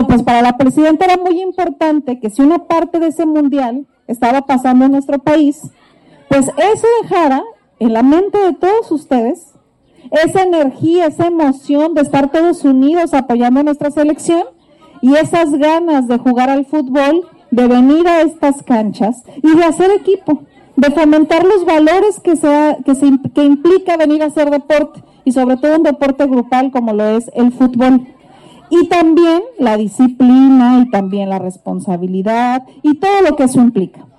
pues para la presidenta era muy importante que si una parte de ese mundial estaba pasando en nuestro país, pues eso dejara en la mente de todos ustedes esa energía, esa emoción de estar todos unidos apoyando a nuestra selección y esas ganas de jugar al fútbol, de venir a estas canchas y de hacer equipo, de fomentar los valores que implica venir a hacer deporte y sobre todo un deporte grupal como lo es el fútbol. Y también la disciplina y también la responsabilidad y todo lo que eso implica.